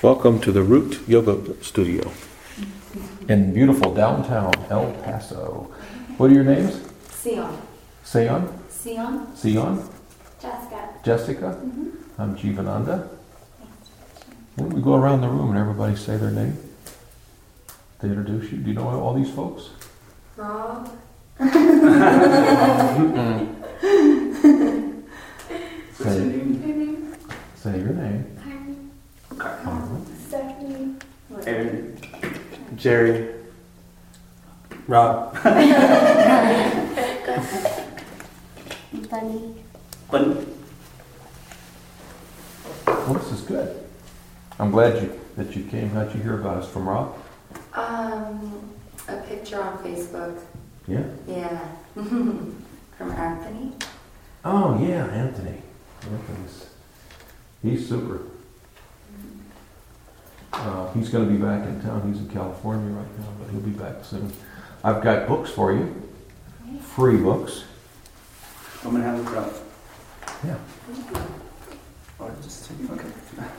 Welcome to the Root Yoga Studio in beautiful downtown El Paso. What are your names? Sion. Seon? Sion. Sion? Jessica. Jessica? Mm-hmm. I'm Jivananda. Why don't we go around the room and everybody say their name? They introduce you. Do you know all these folks? Rob. Say your name. Carmen. Stephanie. Aaron. Jerry. Rob. Bunny. Bunny. Well, this is good. I'm glad that you came. How'd you hear about us? From Rob? A picture on Facebook. Yeah? Yeah. From Anthony. Oh, yeah, Anthony. He's super. He's going to be back in town. He's in California right now, but he'll be back soon. I've got books for you. Free books. I'm going to have a crowd. Yeah. Or just take okay.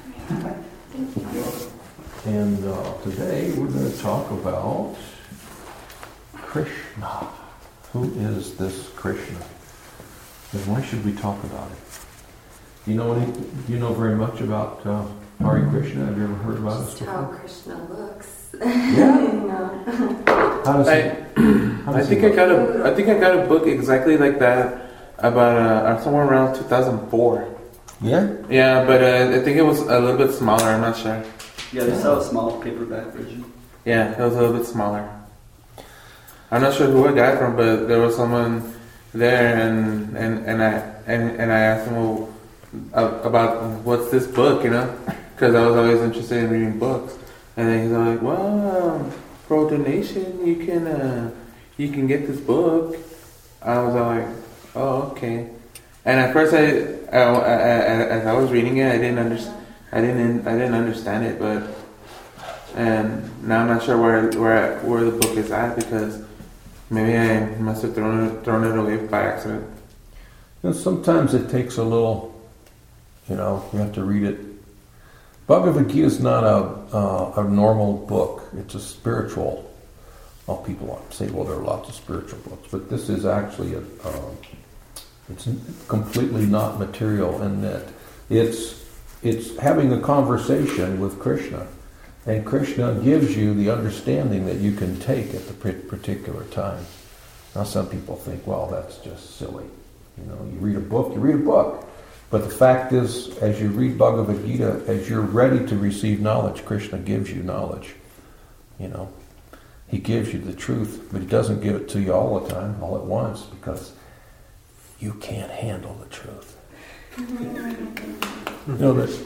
And today we're going to talk about Krishna. Who is this Krishna? And why should we talk about it? Do you know very much about Hare Krishna? Have you ever heard about Just it before? how Krishna looks. Yeah. No. How does I think I got a book exactly like that about somewhere around 2004. Yeah? Yeah, but I think it was a little bit smaller. I'm not sure. Yeah, they sell a small paperback version. Yeah, it was a little bit smaller. I'm not sure who I got it from, but there was someone there, and I asked him, well, about what's this book, because I was always interested in reading books, and then he's like, well, for a donation you can get this book. I was like, oh, okay. And at first, as I was reading it, I didn't understand it, and now I'm not sure where the book is at, because maybe I must have thrown it away by accident. Sometimes it takes a little, you have to read it. Bhagavad Gita is not a normal book. It's a spiritual. Well, people say, well, there are lots of spiritual books, but this is actually it's completely not material in that it's having a conversation with Krishna, and Krishna gives you the understanding that you can take at the particular time. Now, some people think, well, that's just silly. You read a book. But the fact is, as you read Bhagavad Gita, as you're ready to receive knowledge, Krishna gives you knowledge. He gives you the truth, but he doesn't give it to you all the time, all at once, because you can't handle the truth. You know that?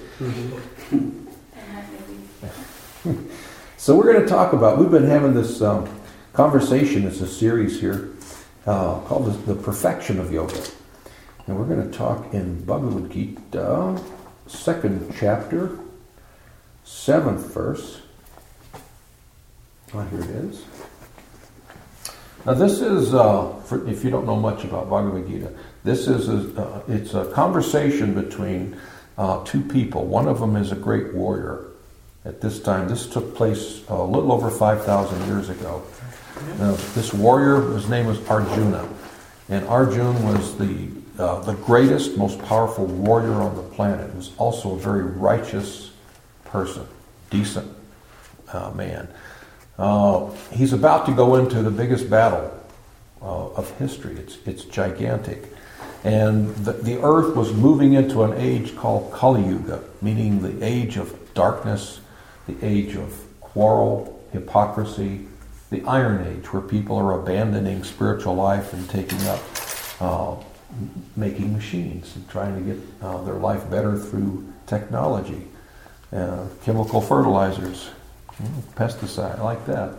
So we're going to talk about, we've been having this conversation, it's a series here, called The Perfection of Yoga. And we're going to talk in Bhagavad Gita, 2nd chapter, 7th verse. Oh, here it is. Now this is, if you don't know much about Bhagavad Gita, this is it's a conversation between two people. One of them is a great warrior. At this time, this took place a little over 5,000 years ago. Now, this warrior, his name was Arjuna. And Arjuna was the greatest, most powerful warrior on the planet. He was also a very righteous person, decent man. He's about to go into the biggest battle of history. It's gigantic. And the earth was moving into an age called Kali Yuga, meaning the age of darkness, the age of quarrel, hypocrisy, the Iron Age, where people are abandoning spiritual life and taking up making machines and trying to get their life better through technology, chemical fertilizers, pesticide, like that,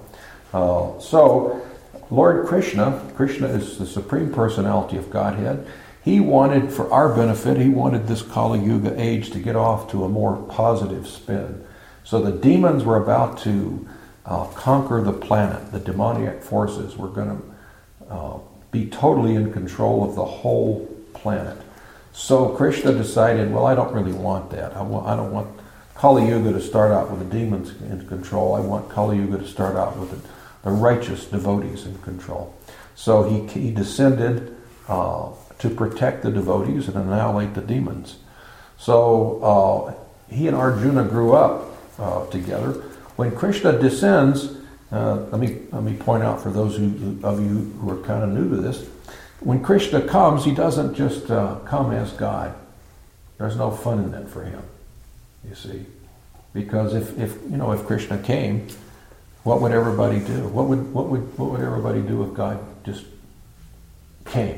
So, Lord Krishna is the Supreme Personality of Godhead. He wanted, for our benefit, he wanted this Kali Yuga age to get off to a more positive spin. So the demons were about to conquer the planet. The demoniac forces were going to be totally in control of the whole planet. So Krishna decided, well, I don't really want that. I don't want Kali Yuga to start out with the demons in control. I want Kali Yuga to start out with the righteous devotees in control. So he descended to protect the devotees and annihilate the demons. So he and Arjuna grew up together. When Krishna descends, let me point out for those of you who are kind of new to this, when Krishna comes, he doesn't just come as God. There's no fun in that for him, you see, because if Krishna came, what would everybody do? What would everybody do if God just came?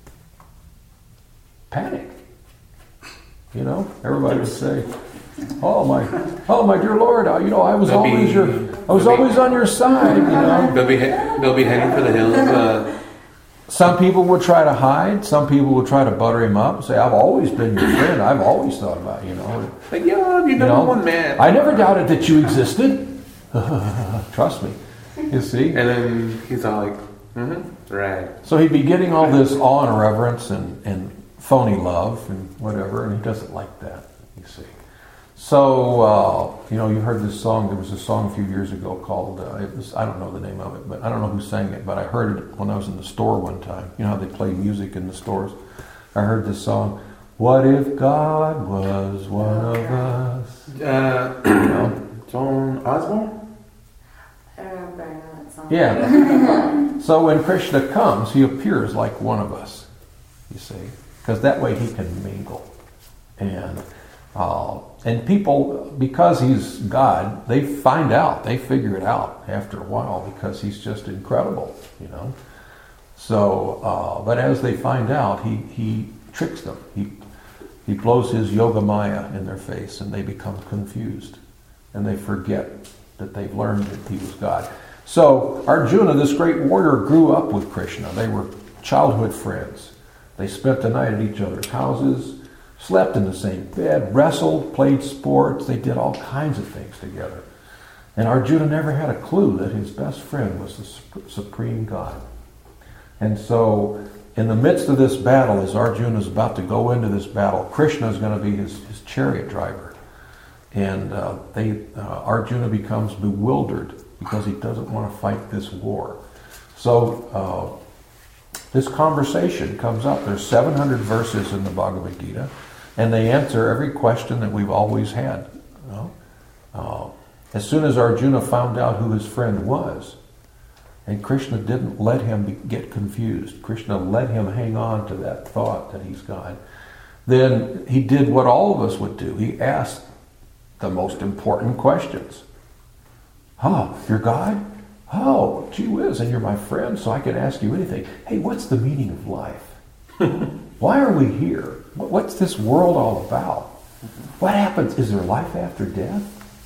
Panic. Everybody would say, "Oh my dear Lord, I was always on your side." They'll be heading for the hills. Some people would try to hide. Some people would try to butter him up and say, "I've always been your friend. I've always thought about you." Like, yeah, you're number one man. I never doubted that you existed. Trust me. You see? And then he's all like, right. So he'd be getting all this awe and reverence and phony love and whatever, and he doesn't like that, you see. So, you heard this song. There was a song a few years ago called, I don't know the name of it, but I don't know who sang it, but I heard it when I was in the store one time. You know how they play music in the stores? I heard this song, "What if God was one of us?" Joan Osborne? I don't remember, I know that song. Yeah. So when Krishna comes, he appears like one of us, you see, because that way he can mingle. And people, because he's God, they figure it out after a while because he's just incredible, So, but as they find out, he tricks them. He blows his yoga maya in their face and they become confused. And they forget that they've learned that he was God. So Arjuna, this great warrior, grew up with Krishna. They were childhood friends. They spent the night at each other's houses, slept in the same bed, wrestled, played sports. They did all kinds of things together. And Arjuna never had a clue that his best friend was the supreme God. And so in the midst of this battle, as Arjuna is about to go into this battle, Krishna is going to be his chariot driver. And Arjuna becomes bewildered because he doesn't want to fight this war. So this conversation comes up. There's 700 verses in the Bhagavad Gita, and they answer every question that we've always had. As soon as Arjuna found out who his friend was, and Krishna didn't let him get confused, Krishna let him hang on to that thought that he's God, then he did what all of us would do. He asked the most important questions. "Oh, you're God? Oh, gee whiz, and you're my friend, so I can ask you anything. Hey, what's the meaning of life? Why are we here? What's this world all about? What happens? Is there life after death?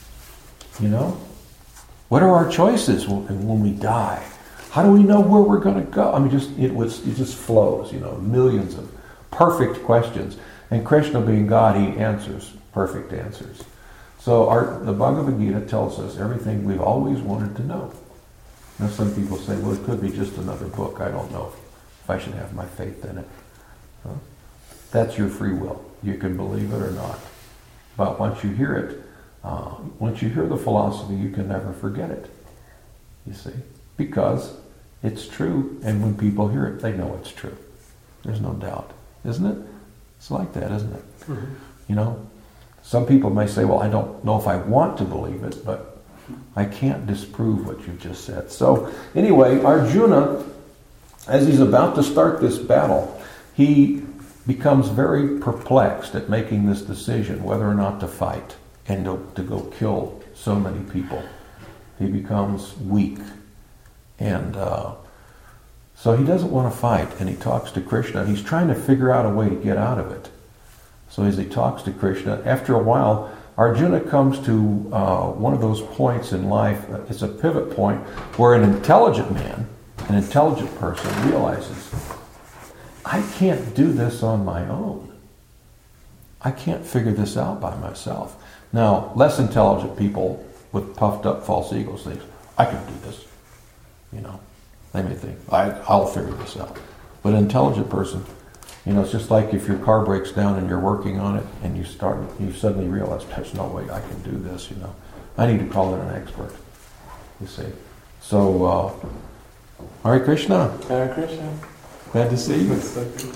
What are our choices when we die? How do we know where we're going to go?" I mean, it just flows, millions of perfect questions. And Krishna, being God, he answers perfect answers. So the Bhagavad Gita tells us everything we've always wanted to know. Now some people say, well, it could be just another book. I don't know if I should have my faith in it. That's your free will. You can believe it or not. But once you hear it, once you hear the philosophy, you can never forget it. You see? Because it's true, and when people hear it, they know it's true. There's no doubt. Isn't it? It's like that, isn't it? Mm-hmm. Some people may say, well, I don't know if I want to believe it, but I can't disprove what you just said. So anyway, Arjuna, as he's about to start this battle, he becomes very perplexed at making this decision whether or not to fight and to go kill so many people. He becomes weak. And so he doesn't want to fight, and he talks to Krishna, and he's trying to figure out a way to get out of it. So as he talks to Krishna, after a while, Arjuna comes to one of those points in life. It's a pivot point where an intelligent man, an intelligent person realizes, I can't do this on my own. I can't figure this out by myself. Now, less intelligent people with puffed up false egos think, I can do this. They may think, I'll figure this out. But an intelligent person, You know, it's just like if your car breaks down and you're working on it and you suddenly realize, there's no way I can do this, you know. I need to call in an expert, you see. So, Hare Krishna. Hare Krishna. Glad to see you.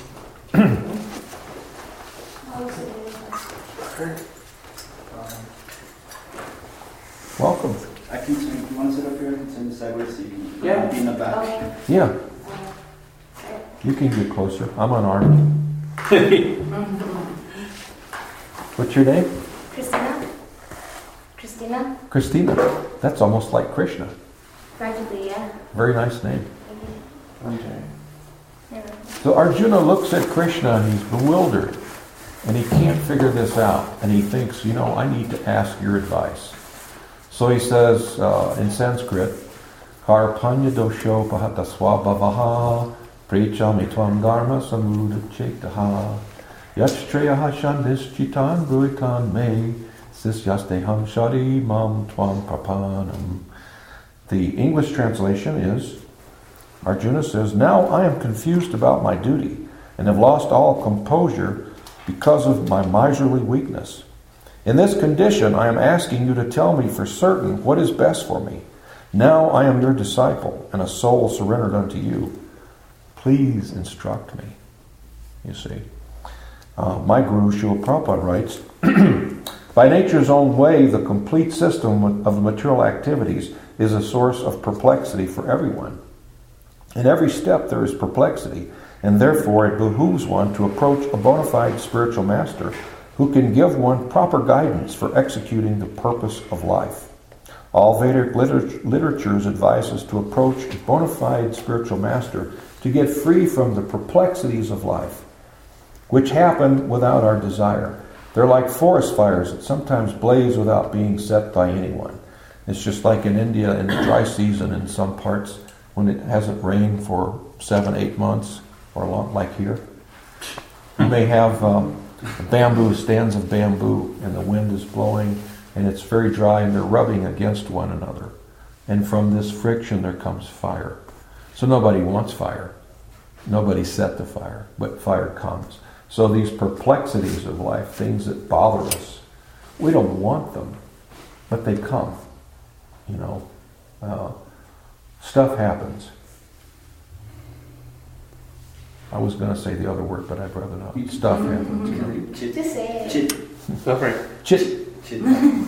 Welcome. I can turn, if you want to sit up here, I can turn the sideways so you can be in the back. Okay. Yeah, you can get closer. I'm unarmed. What's your name? Christina? Christina? Christina. That's almost like Krishna. Practically, yeah. Very nice name. Okay. Never. So Arjuna looks at Krishna and he's bewildered. And he can't figure this out. And he thinks, you know, I need to ask your advice. So he says in Sanskrit, Karpanya dosho pahata swabhavaha prechami tvam dharma samudha chetaha yachtrayaha shandishchitan bruitan me sisyasteham shari mam tvam prapanam. The English translation is, Arjuna says, now I am confused about my duty and have lost all composure because of my miserly weakness. In this condition, I am asking you to tell me for certain what is best for me. Now I am your disciple and a soul surrendered unto you. Please instruct me. You see. My Guru Srila Prabhupada writes, by nature's own way, the complete system of material activities is a source of perplexity for everyone. In every step there is perplexity, and therefore it behooves one to approach a bona fide spiritual master who can give one proper guidance for executing the purpose of life. All Vedic literatures advise us to approach a bona fide spiritual master to get free from the perplexities of life, which happen without our desire. They're like forest fires that sometimes blaze without being set by anyone. It's just like in India in the dry season in some parts when it hasn't rained for 7-8 months or long, like here. You may have bamboo, stands of bamboo, and the wind is blowing, and it's very dry, and they're rubbing against one another. And from this friction there comes fire. So nobody wants fire. Nobody set the fire, but fire comes. So these perplexities of life, things that bother us, we don't want them, but they come. You know, stuff happens. I was going to say the other word, but I'd rather not. Stuff happens. Just say it. Chit. Go for it. Chit. Chit.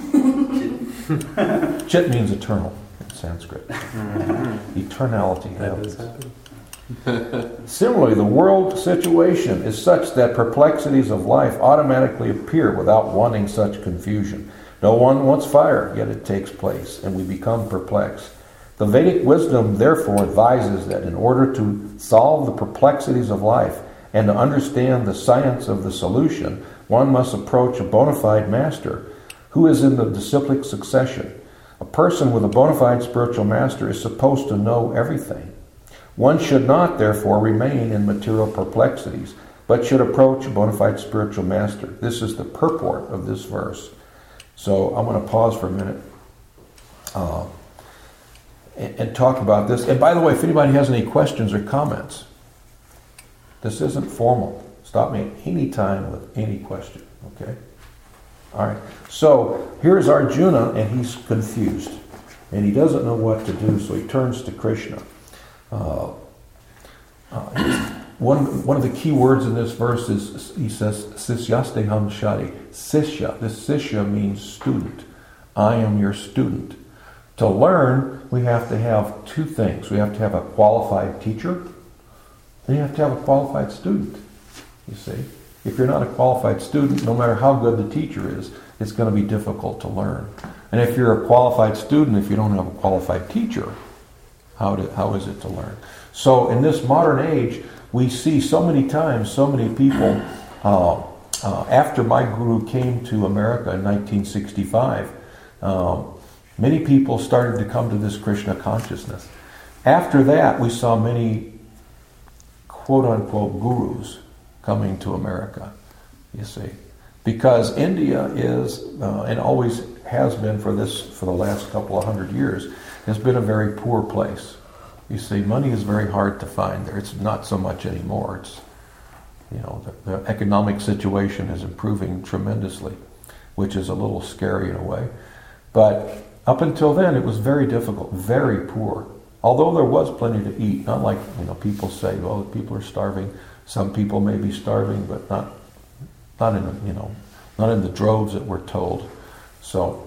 Chit means eternal in Sanskrit. Eternality That does happens. happen. Similarly, the world situation is such that perplexities of life automatically appear without wanting such confusion. No one wants fire, yet it takes place, and we become perplexed. The Vedic wisdom therefore advises that in order to solve the perplexities of life and to understand the science of the solution, one must approach a bona fide master who is in the disciplic succession. A person with a bona fide spiritual master is supposed to know everything. One should not, therefore, remain in material perplexities, but should approach a bona fide spiritual master. This is the purport of this verse. So I'm going to pause for a minute and talk about this. And by the way, if anybody has any questions or comments, this isn't formal. Stop me at any time with any question, okay? All right. So here's Arjuna, and he's confused. And he doesn't know what to do, so he turns to Krishna. One of the key words in this verse is, he says, Sisyasteham Shari. Sisya. This Sisya means student. I am your student. To learn, we have to have two things. We have to have a qualified teacher, and you have to have a qualified student. You see? If you're not a qualified student, no matter how good the teacher is, it's going to be difficult to learn. And if you're a qualified student, if you don't have a qualified teacher, how is it to learn? So in this modern age, we see so many times, so many people, after my guru came to America in 1965, many people started to come to this Krishna consciousness. After that, we saw many quote-unquote gurus coming to America, you see. Because India is, and always has been for the last couple of 100 years, has been a very poor place. You see, money is very hard to find there. It's not so much anymore. the economic situation is improving tremendously, which is a little scary in a way. But up until then, it was very difficult, very poor. Although there was plenty to eat, not like people say, well, people are starving. Some people may be starving, but not in the droves that we're told. So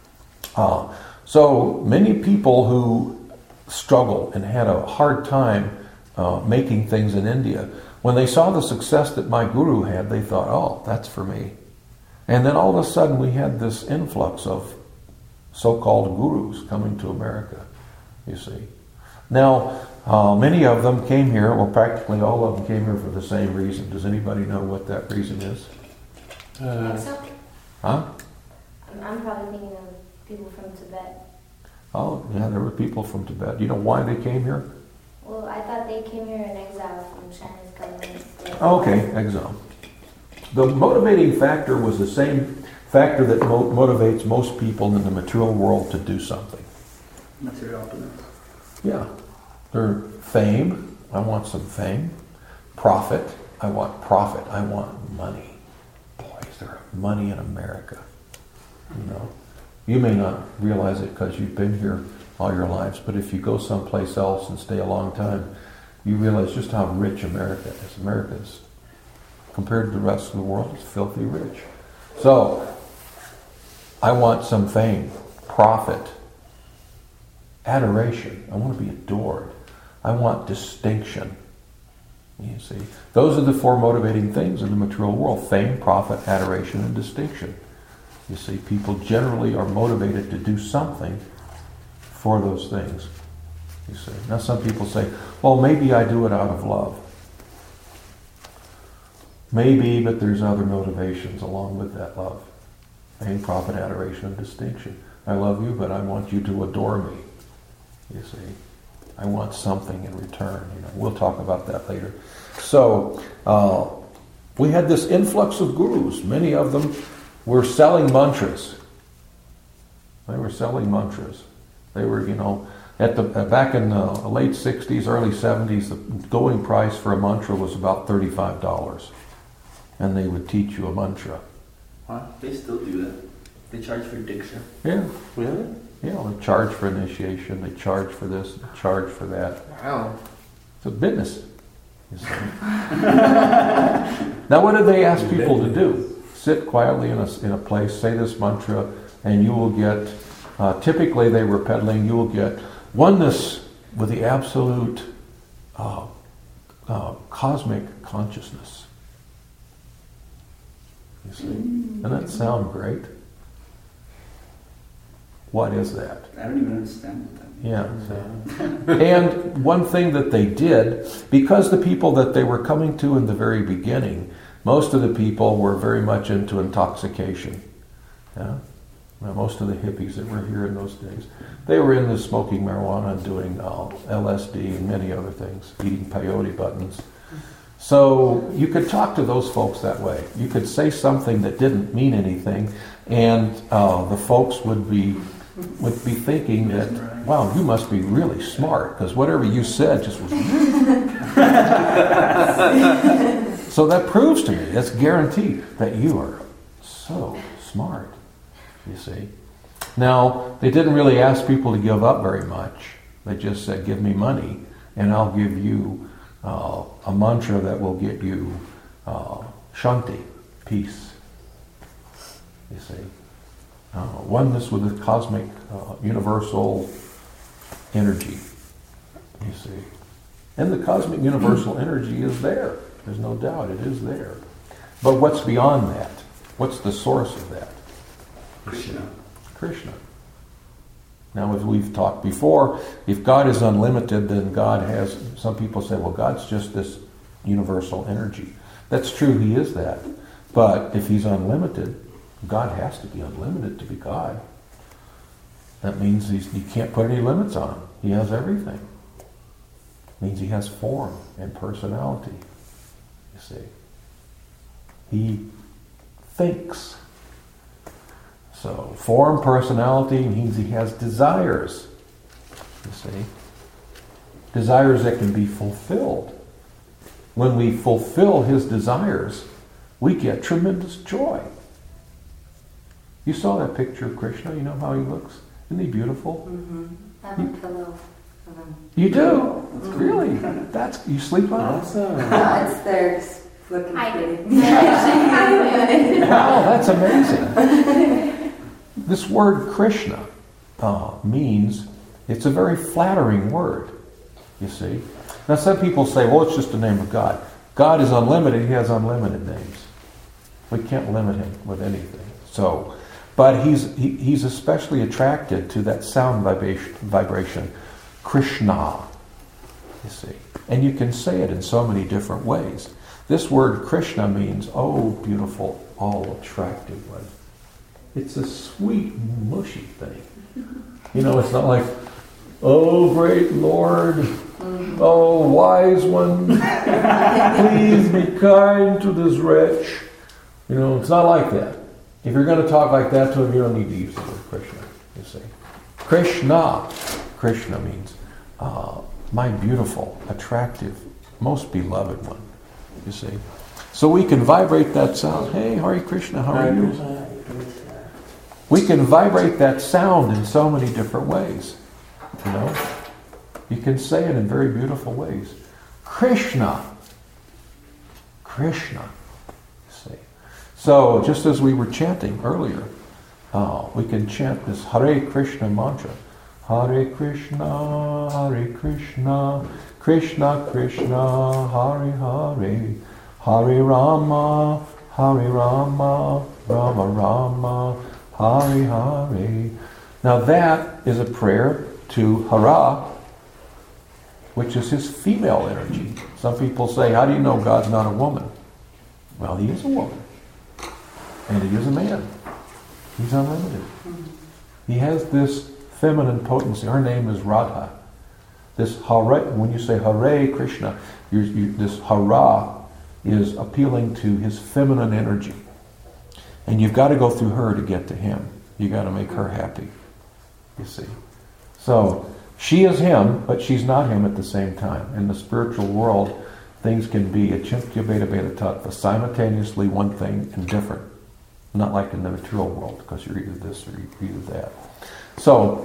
many people who struggled and had a hard time making things in India, when they saw the success that my guru had, they thought, oh, that's for me. And then all of a sudden we had this influx of so-called gurus coming to America, you see. Now, many of them came here, or practically all of them came here for the same reason. Does anybody know what that reason is? Huh? I'm probably thinking of people from Tibet. Oh, yeah, there were people from Tibet. Do you know why they came here? Well, I thought they came here in exile from China's government. Okay, exile. The motivating factor was the same factor that motivates most people in the material world to do something. Material opulence. Yeah. They're fame. I want some fame. Profit. I want profit. I want money. Boy, is there money in America. You may not realize it because you've been here all your lives, but if you go someplace else and stay a long time, you realize just how rich America is. America is, compared to the rest of the world, it's filthy rich. So, I want some fame, profit, adoration. I want to be adored. I want distinction. You see, those are the four motivating things in the material world: fame, profit, adoration, and distinction. You see, people generally are motivated to do something for those things. You see. Now some people say, well, maybe I do it out of love. Maybe, but there's other motivations along with that love. Fame, profit, adoration, and distinction. I love you, but I want you to adore me. You see. I want something in return. We'll talk about that later. So, we had this influx of gurus. Many of them were selling mantras. They were selling mantras. They were, back in the late 60s, early 70s, the going price for a mantra was about $35. And they would teach you a mantra. Wow, they still do that. They charge for diksha. Yeah. Really? Yeah, they charge for initiation, they charge for this, they charge for that. Wow. It's a business, you see. Now what did they ask people to do? Sit quietly in a place, say this mantra, and you will get, typically they were peddling, you will get oneness with the absolute cosmic consciousness. You see? Doesn't that sound great? What is that? I don't even understand what that means. Yeah. And one thing that they did, because the people that they were coming to in the very beginning, most of the people were very much into intoxication. Yeah? Now, most of the hippies that were here in those days, they were into smoking marijuana and doing LSD and many other things, eating peyote buttons. So you could talk to those folks that way. You could say something that didn't mean anything, and the folks would be thinking that, wow, you must be really smart, because whatever you said just was... So that proves to me, that's guaranteed, that you are so smart, you see. Now, they didn't really ask people to give up very much. They just said, give me money, and I'll give you a mantra that will get you shanti, peace, you see. Oneness with the cosmic universal energy, you see. And the cosmic universal energy is there. There's no doubt it is there. But what's beyond that? What's the source of that? Krishna. Now, as we've talked before, if God is unlimited, then God has, some people say, well, God's just this universal energy. That's true, he is that. But if he's unlimited, God has to be unlimited to be God. That means you can't put any limits on him. He has everything. It means he has form and personality. You see. He thinks. So, form, personality means he has desires. You see. Desires that can be fulfilled. when we fulfill his desires, we get tremendous joy. You saw that picture of Krishna, you know how he looks? Isn't he beautiful? I have a pillow of him. You do? Really? You sleep on it? Awesome. No, it's there, just looking I pretty. Wow, that's amazing. This word Krishna means, it's a very flattering word, you see. Now some people say, well, it's just the name of God. God is unlimited, he has unlimited names. We can't limit him with anything. So, but he's especially attracted to that sound vibration, Krishna, you see. And you can say it in so many different ways. This word Krishna means, oh, beautiful, all attractive one. It's a sweet, mushy thing. You know, it's not like, oh, great Lord, oh, wise one, please be kind to this wretch. You know, it's not like that. If you're going to talk like that to him, you don't need to use the word Krishna, you see. Krishna means my beautiful, attractive, most beloved one, you see. So we can vibrate that sound. Hey, Hare Krishna, how are you? We can vibrate that sound in so many different ways, you know. You can say it in very beautiful ways. Krishna, you see. So just as we were chanting earlier, we can chant this Hare Krishna mantra. Hare Krishna, Krishna Krishna, Hare Hare, Hare Rama, Rama Rama, Hare Hare. Now that is a prayer to Hara, which is his female energy. Some people say, how do you know God's not a woman? Well, he is a woman. And he is a man. He's unlimited. He has this feminine potency. Her name is Radha. This Hare, when you say Hare Krishna, this Hara is appealing to his feminine energy. And you've got to go through her to get to him. You've got to make her happy, you see. So, she is him, but she's not him at the same time. In the spiritual world, things can be achintya beta beta tattva, simultaneously one thing and different. Not like in the material world, because you're either this or you're either that. So,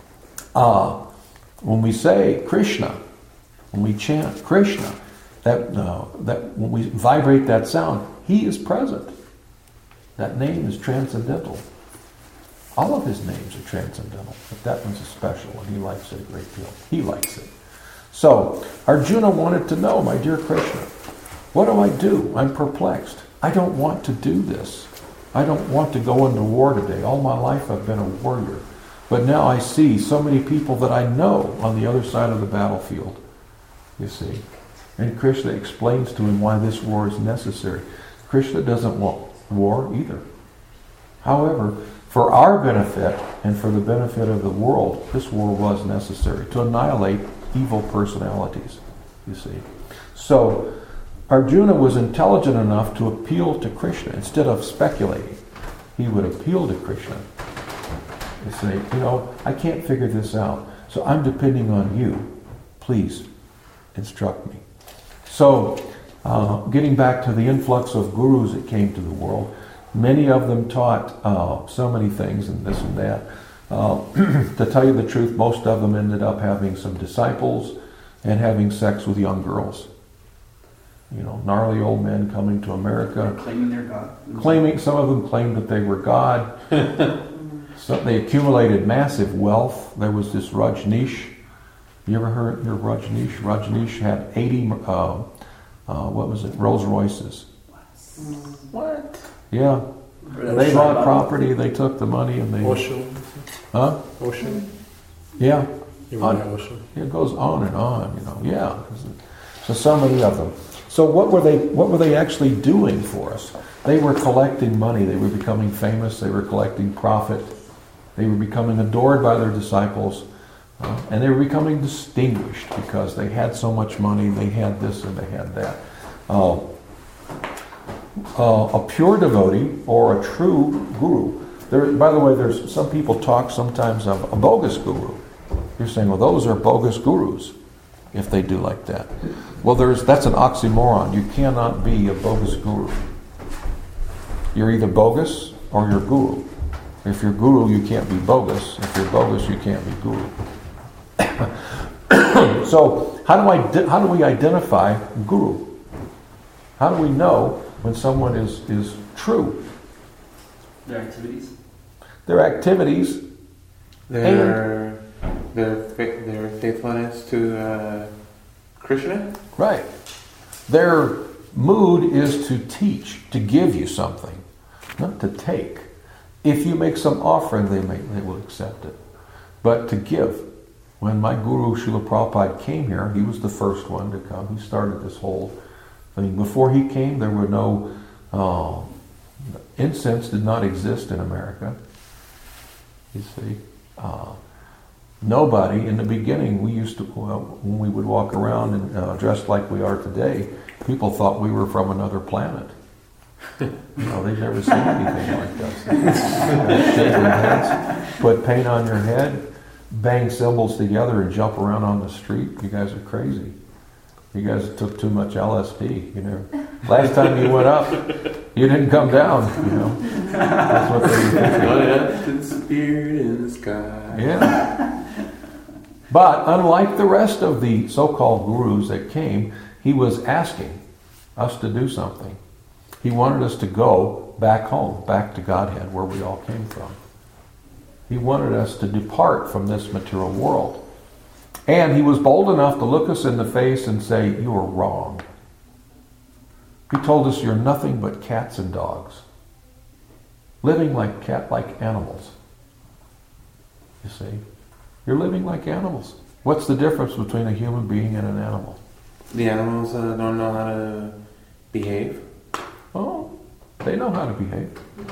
when we say Krishna, when we chant Krishna, that when we vibrate that sound, he is present. That name is transcendental. All of his names are transcendental, but that one's a special, and he likes it a great deal. He likes it. So, Arjuna wanted to know, my dear Krishna, what do I do? I'm perplexed. I don't want to do this. I don't want to go into war today. All my life I've been a warrior. But now I see so many people that I know on the other side of the battlefield, you see. And Krishna explains to him why this war is necessary. Krishna doesn't want war either. However, for our benefit and for the benefit of the world, this war was necessary to annihilate evil personalities, you see. So, Arjuna was intelligent enough to appeal to Krishna. Instead of speculating, he would appeal to Krishna and say, you know, I can't figure this out, so I'm depending on you. Please instruct me. So, getting back to the influx of gurus that came to the world, many of them taught so many things and this and that. To tell you the truth, most of them ended up having some disciples and having sex with young girls. You know, gnarly old men coming to America. Claiming they're God. Some of them claimed that they were God. So they accumulated massive wealth. There was this Rajneesh. You ever heard of Rajneesh? Rajneesh had 80, Rolls Royces. What? Yeah. They bought property, they took the money, and they... Ocean. Huh? Ocean. Yeah. You mean ocean? It goes on and on, you know. Yeah. So many of them. So what were they actually doing for us? They were collecting money. They were becoming famous. They were collecting profit. They were becoming adored by their disciples. And they were becoming distinguished because they had so much money. They had this and they had that. A pure devotee or a true guru. By the way, there's some people talk sometimes of a bogus guru. You're saying, well, those are bogus gurus if they do like that. Well, that's an oxymoron. You cannot be a bogus guru. You're either bogus or you're guru. If you're guru, you can't be bogus. If you're bogus, you can't be guru. So how do we identify guru? How do we know when someone is true? Their activities. Their activities. Their faithfulness to Krishna. Right. Their mood is to teach, to give you something, not to take. If you make some offering, they will accept it. But to give. When my guru Srila Prabhupada came here, he was the first one to come. He started this whole thing. Before he came, there were no incense did not exist in America. You see, nobody in the beginning. We used to when we would walk around and dressed like we are today, people thought we were from another planet. They'd never seen anything like us. Shave your heads, put paint on your head, bang cymbals together and jump around on the street. You guys are crazy. You guys took too much LSD, Last time you went up, you didn't come down, That's what they were thinking. Spirit in the sky. Yeah. But unlike the rest of the so-called gurus that came, he was asking us to do something. He wanted us to go back home, back to Godhead, where we all came from. He wanted us to depart from this material world. And he was bold enough to look us in the face and say, "You are wrong." He told us, "You're nothing but cats and dogs, living like cat-like animals." You see? You're living like animals. What's the difference between a human being and an animal? The animals don't know how to behave. Oh, they know how to behave.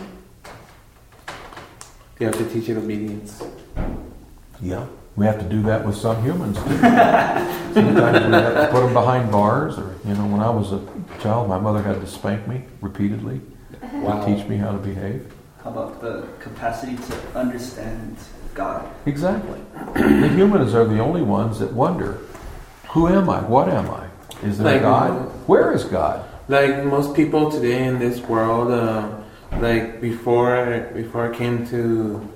You have to teach it obedience. Yeah, we have to do that with some humans too. Sometimes we have to put them behind bars, or when I was a child, my mother had to spank me repeatedly to teach me how to behave. How about the capacity to understand God? Exactly. The humans are the only ones that wonder, who am I? What am I? Is there God? Where is God? Like most people today in this world, before I came to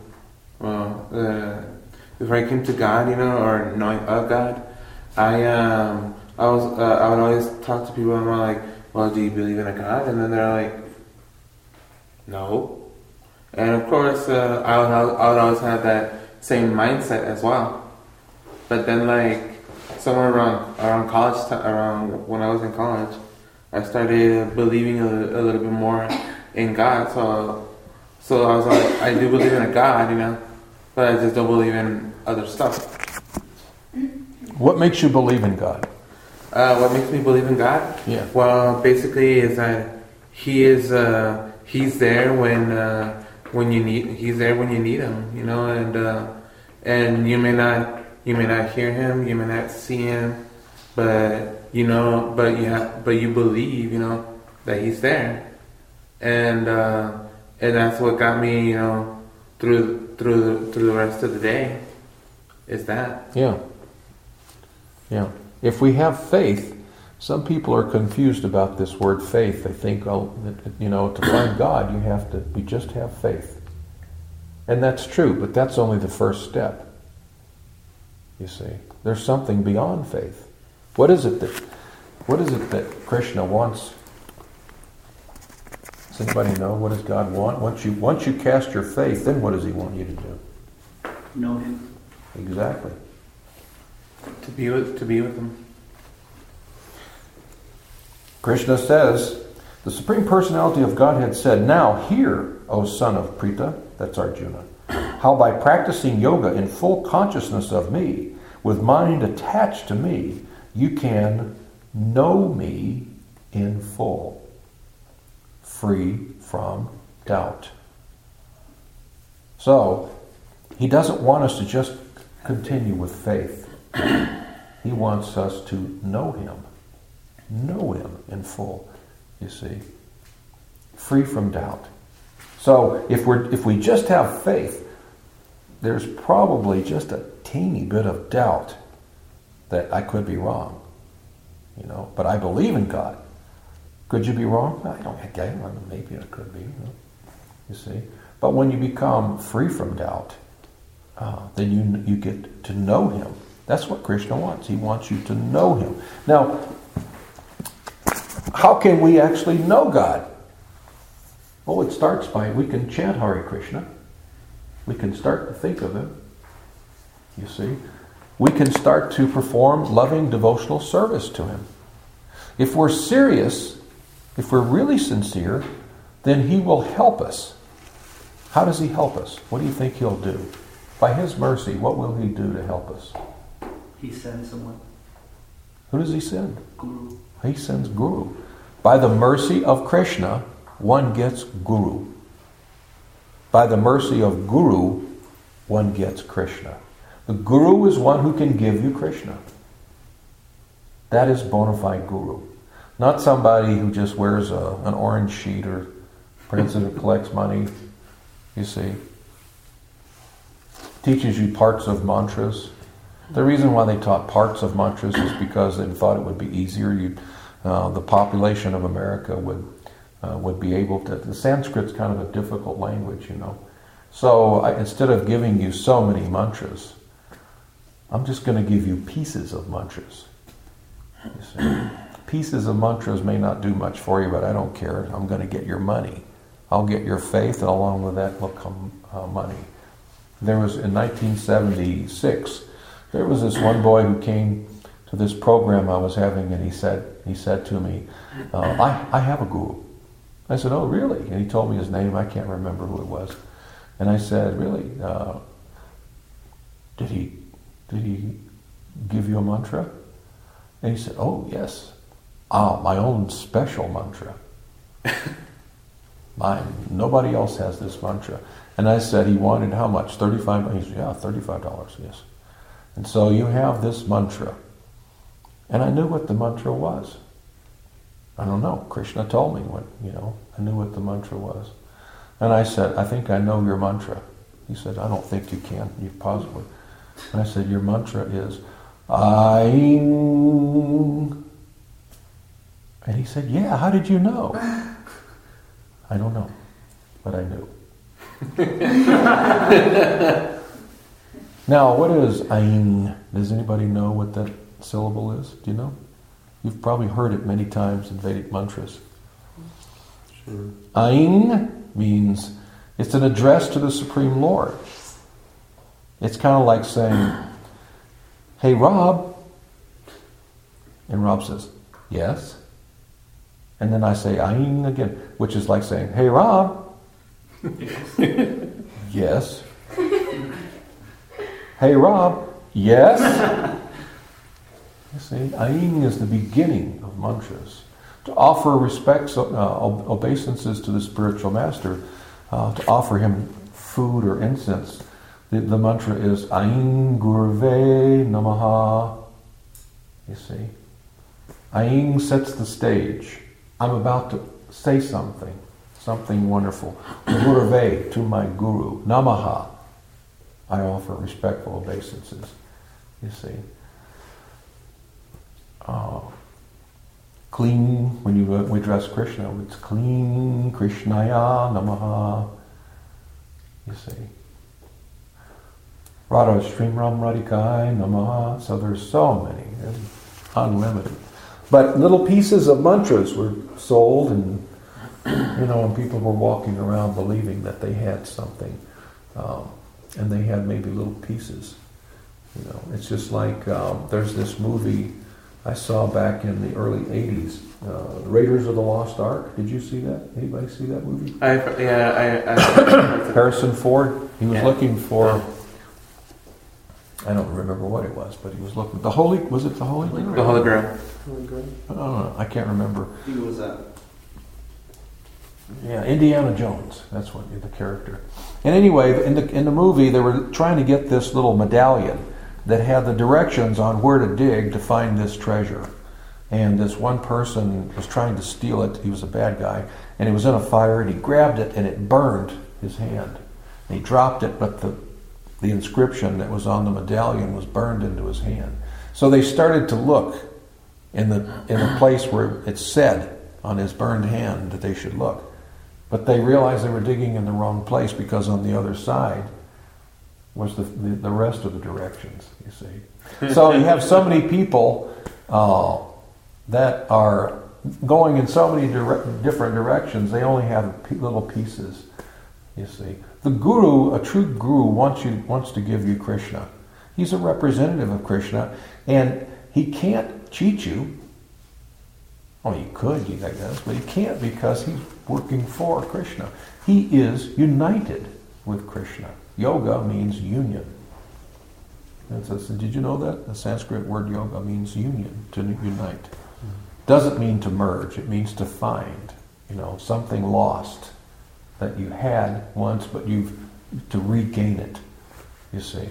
God, or knowing of God, I would always talk to people and I'm like, "Well, do you believe in a God?" And then they're like, "No." And of course, I would always have that same mindset as well. But then, somewhere around college time, around when I was in college, I started believing a little bit more in God. So I was like, I do believe in a God, but I just don't believe in other stuff. What makes you believe in God? What makes me believe in God? Yeah. Well, basically, is that He's there when you need. He's there when you need Him, and you may not hear Him, you may not see Him, but you believe, that He's there, and that's what got me, through the rest of the day. Is that? Yeah. If we have faith, some people are confused about this word faith. They think, to find God, you just have faith, and that's true. But that's only the first step. You see, there's something beyond faith. What is it that Krishna wants? Does anybody know? What does God want? Once you cast your faith, then what does He want you to do? Know Him. Exactly. To be with Him. Krishna says, the Supreme Personality of Godhead said, "Now hear, O son of Pritha," that's Arjuna, "how by practicing yoga in full consciousness of me, with mind attached to me, you can know me in full, free from doubt." So, He doesn't want us to just continue with faith. He wants us to know Him in full, you see, free from doubt. So if we just have faith, there's probably just a teeny bit of doubt that I could be wrong. but I believe in God. Could you be wrong? Maybe it could be, you see. But when you become free from doubt, then you get to know Him. That's what Krishna wants. He wants you to know Him. Now, how can we actually know God? Well, it starts by, we can chant Hare Krishna. We can start to think of Him. You see. We can start to perform loving devotional service to Him. If we're serious, if we're really sincere, then He will help us. How does He help us? What do you think He'll do? By His mercy, what will He do to help us? He sends someone. Who does He send? Guru. He sends Guru. By the mercy of Krishna, one gets Guru. By the mercy of Guru, one gets Krishna. The Guru is one who can give you Krishna. That is bona fide Guru. Not somebody who just wears an orange sheet or prints it or collects money, you see. Teaches you parts of mantras. The reason why they taught parts of mantras is because they thought it would be easier. The population of America would be able to... The Sanskrit's kind of a difficult language, So instead of giving you so many mantras, I'm just going to give you pieces of mantras. You see? Pieces of mantras may not do much for you, but I don't care. I'm going to get your money. I'll get your faith, and along with that will come money. There was, in 1976, there was this one boy who came to this program I was having, and he said to me, I have a guru. I said, oh, really? And he told me his name. I can't remember who it was. And I said, really? Did he give you a mantra? And he said, oh, yes. My own special mantra. Nobody else has this mantra. And I said, he wanted how much? $35? He said, yeah, $35, yes. And so you have this mantra. And I knew what the mantra was. I don't know. Krishna told me what, I knew what the mantra was. And I said, I think I know your mantra. He said, I don't think you can. You possibly. And I said, your mantra is, Aing. And he said, yeah, how did you know? I don't know, but I knew. Now, what is Aing? Does anybody know what that syllable is? Do you know? You've probably heard it many times in Vedic mantras. Sure. Aing means it's an address to the Supreme Lord. It's kind of like saying, hey, Rob. And Rob says, yes. And then I say Aing again, which is like saying, hey, Rob. Yes. Hey, Rob. Yes. You see, Aing is the beginning of mantras. To offer respects, obeisances to the spiritual master, to offer him food or incense, the mantra is Aing Gurve Namaha. You see, Aing sets the stage. I'm about to say something wonderful. Gurve, to my guru. Namaha. I offer respectful obeisances. You see. Clean, when we address Krishna, it's clean Krishnaya Namaha. You see. Radha Srimram Radhikai Namaha. So there's so many, unlimited. But little pieces of mantras were sold, and and people were walking around believing that they had something, and they had maybe little pieces. It's just like there's this movie I saw back in the early '80s, Raiders of the Lost Ark. Did you see that? Anybody see that movie? I Harrison Ford. He was looking for. I don't remember what it was, but he was looking. Was it the Holy Grail? The Holy Grail. I don't know. I can't remember. I think it was that. Yeah, Indiana Jones. That's what the character. And anyway, in the movie, they were trying to get this little medallion that had the directions on where to dig to find this treasure. And this one person was trying to steal it. He was a bad guy, and he was in a fire, and he grabbed it, and it burned his hand. And he dropped it, but the inscription that was on the medallion was burned into his hand. So they started to look in the place where it said on his burned hand that they should look. But they realized they were digging in the wrong place because on the other side was the rest of the directions, you see. So you have so many people that are going in so many different directions, they only have little pieces, you see. The guru, a true guru, wants to give you Krishna. He's a representative of Krishna, and he can't cheat you. Oh, he could, I guess, but he can't because he's working for Krishna. He is united with Krishna. Yoga means union. Did you know that? The Sanskrit word yoga means union, to unite. Doesn't mean to merge, it means to find, something lost that you had once, but to regain it, you see.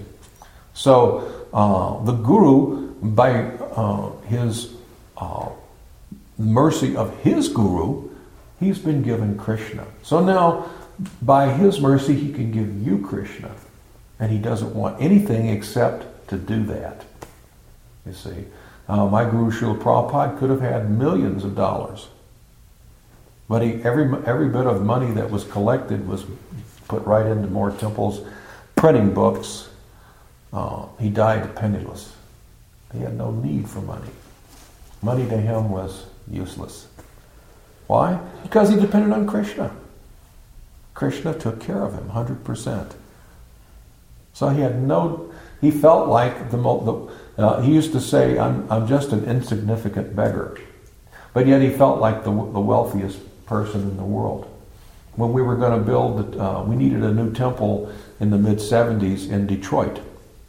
So the guru, by his mercy of his guru, he's been given Krishna. So now, by his mercy, he can give you Krishna. And he doesn't want anything except to do that, you see. My Guru Srila Prabhupada could have had millions of dollars. But every bit of money that was collected was put right into more temples, printing books. He died penniless. He had no need for money. Money to him was useless. Why? Because he depended on Krishna. Krishna took care of him 100%. So he felt like he used to say, I'm just an insignificant beggar. But yet he felt like the wealthiest person in the world. When we were going to build, we needed a new temple in the mid-70s in Detroit.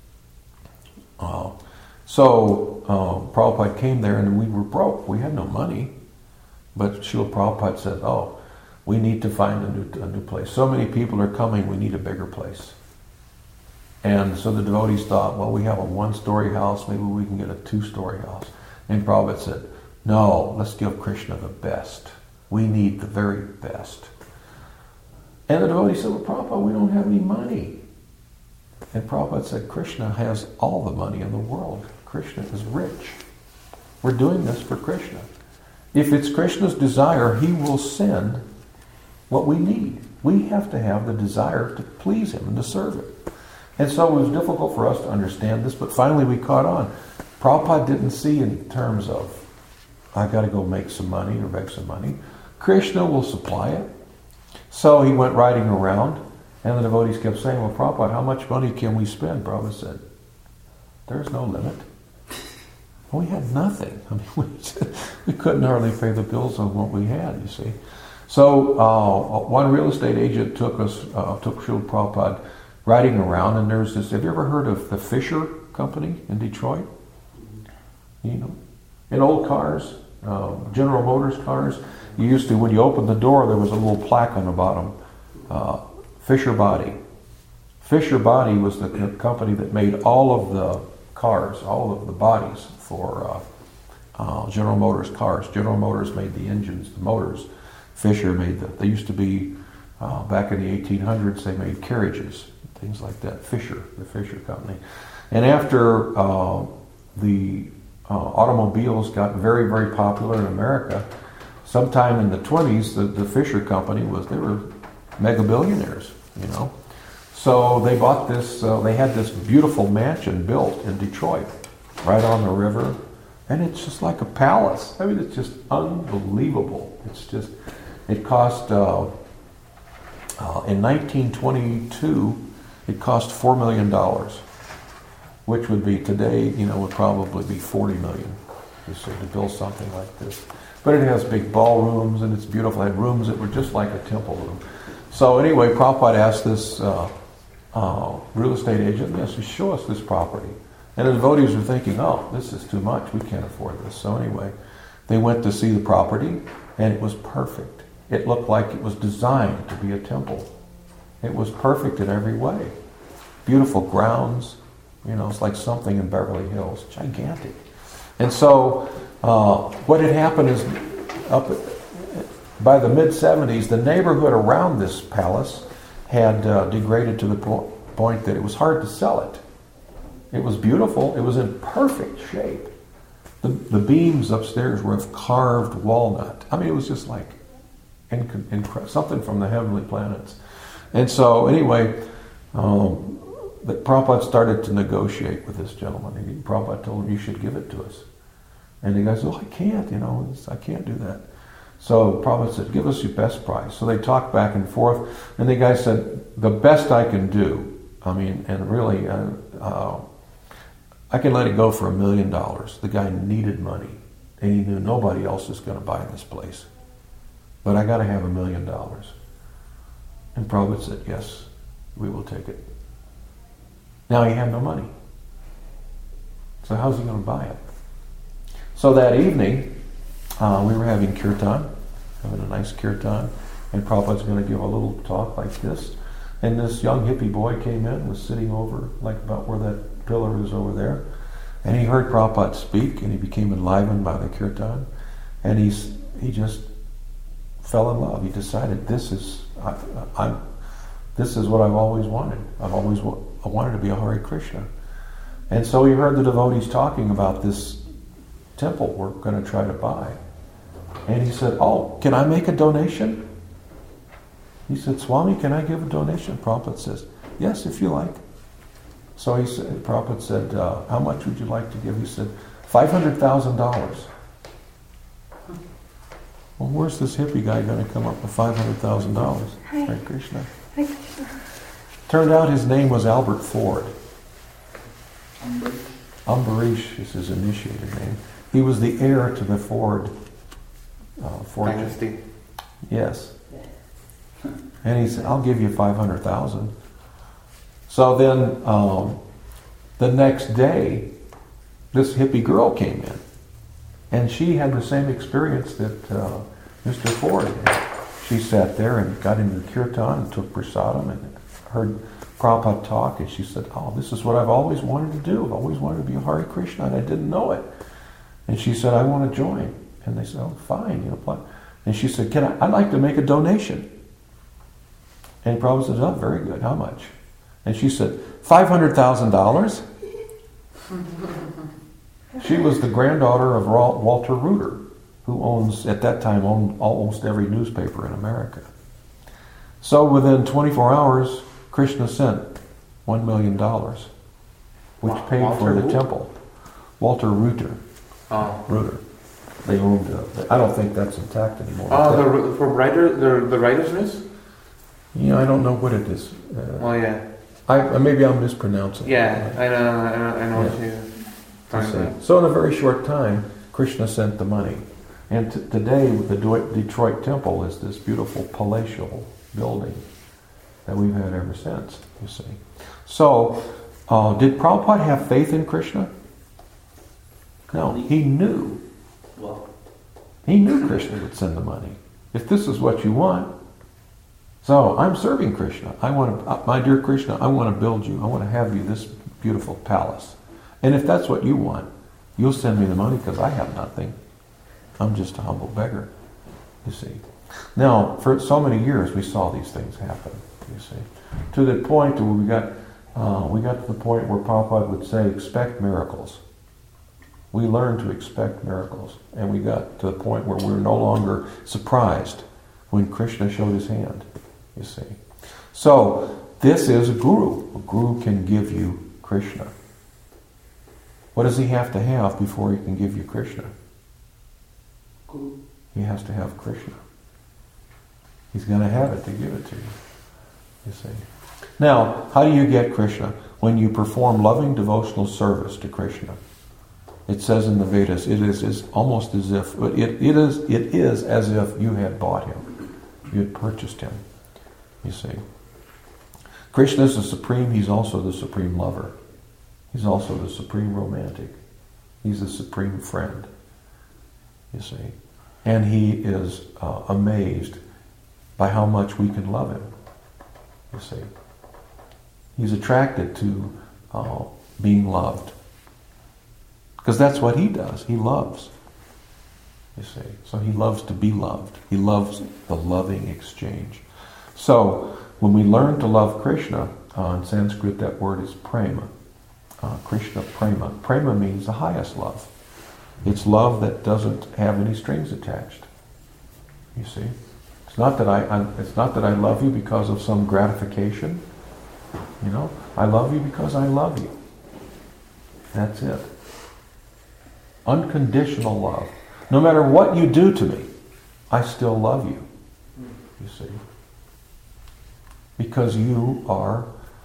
So Prabhupada came there and we were broke. We had no money. But Srila Prabhupada said, we need to find a new place. So many people are coming, we need a bigger place. And so the devotees thought, we have a 1-story house, maybe we can get a 2-story house. And Prabhupada said, no, let's give Krishna the best. We need the very best. And the devotees said, Prabhupada, we don't have any money. And Prabhupada said, Krishna has all the money in the world. Krishna is rich. We're doing this for Krishna. If it's Krishna's desire, he will send what we need. We have to have the desire to please him and to serve him. And so it was difficult for us to understand this, but finally we caught on. Prabhupada didn't see in terms of, I got to go make some money or beg some money. Krishna will supply it. So he went riding around, and the devotees kept saying, Prabhupada, how much money can we spend? Prabhupada said, there's no limit. We had nothing. I mean, we couldn't hardly pay the bills on what we had, you see. So one real estate agent took Srila Prabhupada riding around, and there's this, have you ever heard of the Fisher Company in Detroit? In old cars, General Motors cars, you used to, when you opened the door, there was a little plaque on the bottom, Fisher Body. Fisher Body was the company that made all of the cars, all of the bodies for General Motors cars. General Motors made the engines, the motors. Fisher made they used to be, back in the 1800s, they made carriages, things like that. The Fisher Company. And after the automobiles got very, very popular in America, sometime in the 20s, the Fisher Company they were mega billionaires, So they bought this, they had this beautiful mansion built in Detroit, right on the river, and it's just like a palace. I mean, it's just unbelievable. It cost, in 1922, it cost $4 million, which would be today, would probably be $40 million, to build something like this. But it has big ballrooms, and it's beautiful. It had rooms that were just like a temple room. So anyway, Prabhupada asked this real estate agent, yes, show us this property. And the devotees were thinking, this is too much. We can't afford this. So anyway, they went to see the property, and it was perfect. It looked like it was designed to be a temple. It was perfect in every way. Beautiful grounds. It's like something in Beverly Hills. Gigantic. And so what had happened is by the mid-70s, the neighborhood around this palace had degraded to the point that it was hard to sell it. It was beautiful. It was in perfect shape. The beams upstairs were of carved walnut. I mean, it was just like something from the heavenly planets. And so, anyway, the Prabhupada started to negotiate with this gentleman. Prabhupada told him, "You should give it to us." And the guy said, "Oh, I can't, I can't do that." So Prabhupada said, "Give us your best price." So they talked back and forth, and the guy said, "The best I can do, and really, I can let it go for $1 million. The guy needed money, and he knew nobody else is going to buy this place. But I got to have $1 million. And Prabhupada said, "Yes, we will take it." Now he had no money. So how's he going to buy it? So that evening, we were having kirtan, having a nice kirtan, and Prabhupada's going to give a little talk like this. And this young hippie boy came in, was sitting over, like about where that pillar is over there, and he heard Prabhupada speak, and he became enlivened by the kirtan, and he just fell in love. He decided, this is what I've always wanted. I wanted to be a Hare Krishna. And so he heard the devotees talking about this temple we're going to try to buy. And he said, "Oh, can I make a donation?" He said, "Swami, can I give a donation?" Prabhupada says, "Yes, if you like." So Prabhupada said, "How much would you like to give?" He said, $500,000. Well, where's this hippie guy going to come up with $500,000? Hare Krishna. Hare Krishna. Turned out his name was Albert Ford. Ambarish is his initiated name. He was the heir to the Ford fortune. Dynasty. Yes. And he said, "I'll give you $500,000. So then the next day, this hippie girl came in. And she had the same experience that Mr. Ford had. She sat there and got into the kirtan and took prasadam and heard Prabhupada talk. And she said, "Oh, this is what I've always wanted to do. I've always wanted to be a Hare Krishna, and I didn't know it." And she said, "I want to join." And they said, "Oh, fine. And she said, I'd like to make a donation." And Prabhupada said, "Oh, very good. How much?" And she said, $500,000. She was the granddaughter of Walter Reuter, who at that time owned almost every newspaper in America. So within 24 hours, Krishna sent $1 million, which paid for the temple. Walter Reuter. Oh. Reuter. They owned. I don't think that's intact anymore. Oh, the writer's news? Yeah, I don't know what it is. Yeah. Maybe I'm mispronouncing. Yeah, I know what you're talking about. So in a very short time, Krishna sent the money. And today, the Detroit Temple is this beautiful palatial building that we've had ever since, you see. So, did Prabhupada have faith in Krishna? No, he knew. He knew Krishna would send the money. If this is what you want, so I'm serving Krishna. My dear Krishna, I want to build you. I want to have you this beautiful palace. And if that's what you want, you'll send me the money because I have nothing. I'm just a humble beggar, you see. Now, for so many years, we saw these things happen, you see. To the point where we got to the point where Prabhupada would say, "Expect miracles." We learned to expect miracles. And we got to the point where we were no longer surprised when Krishna showed his hand, you see. So, this is a guru. A guru can give you Krishna. What does he have to have before he can give you Krishna? Guru. He has to have Krishna. He's going to have it to give it to you see. Now, how do you get Krishna? When you perform loving devotional service to Krishna. It says in the Vedas, it is almost as if, it is as if you had bought him. You had purchased him, you see. Krishna is the supreme, he's also the supreme lover. He's also the supreme romantic. He's the supreme friend, you see. And he is amazed by how much we can love him, you see. He's attracted to being loved. Because that's what he does. He loves, you see. So he loves to be loved. He loves the loving exchange. So when we learn to love Krishna, in Sanskrit that word is prema. Krishna prema. Prema means the highest love. It's love that doesn't have any strings attached. You see? It's not that I love you because of some gratification. You know? I love you because I love you. That's it. Unconditional love. No matter what you do to me, I still love you. You see? Because you are